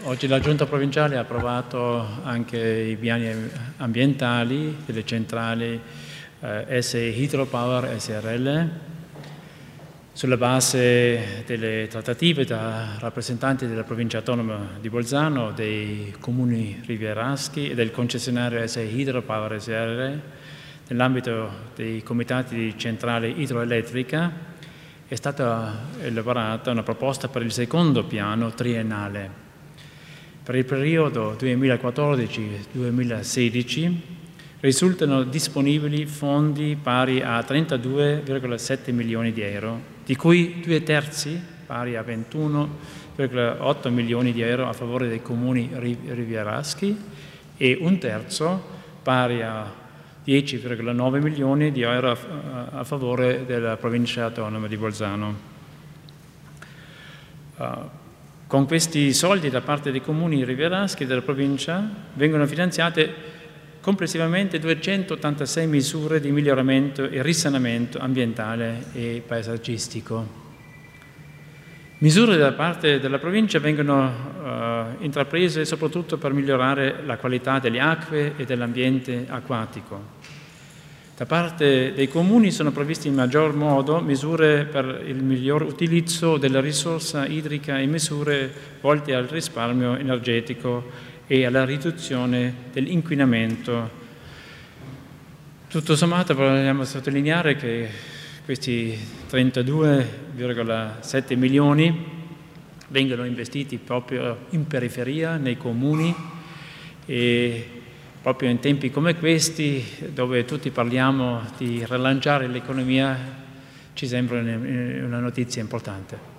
Oggi la Giunta provinciale ha approvato anche i piani ambientali delle centrali SE Hydropower SRL sulla base delle trattative da rappresentanti della provincia autonoma di Bolzano, dei comuni rivieraschi e del concessionario SE Hydropower SRL nell'ambito dei comitati di centrale idroelettrica. È stata elaborata una proposta per il secondo piano triennale. Per il periodo 2014-2016 risultano disponibili fondi pari a 32,7 milioni di euro, di cui 2/3 pari a 21,8 milioni di euro a favore dei comuni rivieraschi e 1/3 pari a 10,9 milioni di euro a favore della provincia autonoma di Bolzano. Con questi soldi da parte dei comuni rivieraschi della provincia vengono finanziate complessivamente 286 misure di miglioramento e risanamento ambientale e paesaggistico. Misure da parte della provincia vengono intraprese soprattutto per migliorare la qualità delle acque e dell'ambiente acquatico. Da parte dei comuni sono previste in maggior modo misure per il miglior utilizzo della risorsa idrica e misure volte al risparmio energetico e alla riduzione dell'inquinamento. Tutto sommato vogliamo sottolineare che questi 32,7 milioni vengono investiti proprio in periferia, nei comuni, e proprio in tempi come questi, dove tutti parliamo di rilanciare l'economia, ci sembra una notizia importante.